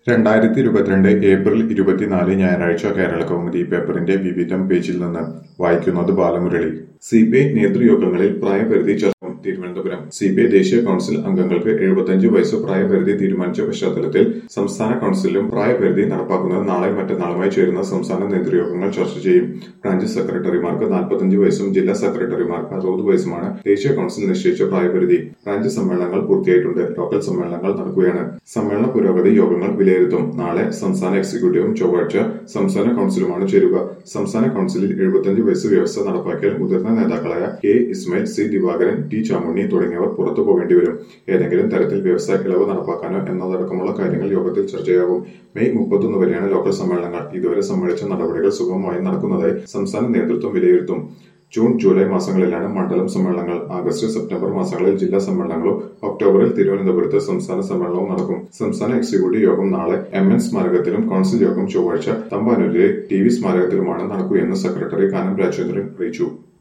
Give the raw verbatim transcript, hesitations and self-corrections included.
രണ്ടായിരത്തി ഇരുപത്തിരണ്ട് ഏപ്രിൽ ഇരുപത്തിനാല് ഞായറാഴ്ച കേരള കൗമുദി പേപ്പറിന്റെ വിവിധം പേജിൽ നിന്ന് വായിക്കുന്നത് ബാലമുരളി. സി പി ഐ നേതൃയോഗങ്ങളിൽ പ്രായപരിധി ചർച്ച. തിരുവനന്തപുരം സി പി ഐ ദേശീയ കൌൺസിൽ അംഗങ്ങൾക്ക് എഴുപത്തിയഞ്ച് വയസ്സ് പ്രായപരിധി തീരുമാനിച്ച പശ്ചാത്തലത്തിൽ സംസ്ഥാന കൌൺസിലും പ്രായപരിധി നടപ്പാക്കുന്നത് നാളെ മറ്റന്നാളുമായി ചേരുന്ന സംസ്ഥാന നേതൃയോഗങ്ങൾ ചർച്ച ചെയ്യും. ബ്രാഞ്ച് സെക്രട്ടറിമാർക്ക് നാൽപ്പത്തിയഞ്ച് വയസ്സും ജില്ലാ സെക്രട്ടറിമാർക്ക് അറുപത് വയസ്സുമാണ് ദേശീയ കൌൺസിൽ നിശ്ചയിച്ച പ്രായപരിധി. ബ്രാഞ്ച് സമ്മേളനങ്ങൾ പൂർത്തിയായിട്ടുണ്ട്. ലോക്കൽ സമ്മേളനങ്ങൾ നടക്കുകയാണ്. സമ്മേളന പുരോഗതി യോഗങ്ങൾ വിലയിരുത്തും. നാളെ സംസ്ഥാന എക്സിക്യൂട്ടീവും ചൊവ്വാഴ്ച സംസ്ഥാന കൌൺസിലുമാണ് ചേരുക. സംസ്ഥാന കൌൺസിലിൽ എഴുപത്തിയഞ്ച് വയസ്സ് വ്യവസ്ഥ നടപ്പാക്കിയാൽ മുതിർന്ന നേതാക്കളായ K Ismail, C Divakaran, T Chamunni തുടങ്ങിയവർ പുറത്തു പോകേണ്ടിവരും. ഏതെങ്കിലും തരത്തിൽ വ്യവസ്ഥ ഇളവ് നടപ്പാക്കാനോ എന്നതടക്കമുള്ള കാര്യങ്ങൾ യോഗത്തിൽ ചർച്ചയാകും. മെയ് മുപ്പത്തൊന്ന് വരെയാണ് ലോക്കൽ സമ്മേളനങ്ങൾ. ഇതുവരെ സമ്മേളിച്ച നടപടികൾ സുഗമമായി നടക്കുന്നതായി സംസ്ഥാന നേതൃത്വം വിലയിരുത്തും. ജൂൺ, ജൂലൈ മാസങ്ങളിലാണ് മണ്ഡലം സമ്മേളനങ്ങൾ. ആഗസ്റ്റ്, സെപ്റ്റംബർ മാസങ്ങളിൽ ജില്ലാ സമ്മേളനങ്ങളും ഒക്ടോബറിൽ തിരുവനന്തപുരത്ത് സംസ്ഥാന സമ്മേളനവും നടക്കും. സംസ്ഥാന എക്സിക്യൂട്ടീവ് യോഗം നാളെ എം എൻ സ്മാരകത്തിലും കൌൺസിൽ യോഗം ചൊവ്വാഴ്ച തമ്പാനൂരിലെ ടി വി സ്മാരകത്തിലുമാണ് നടക്കുകയെന്ന് സെക്രട്ടറി കാനം രാജേന്ദ്രൻ അറിയിച്ചു.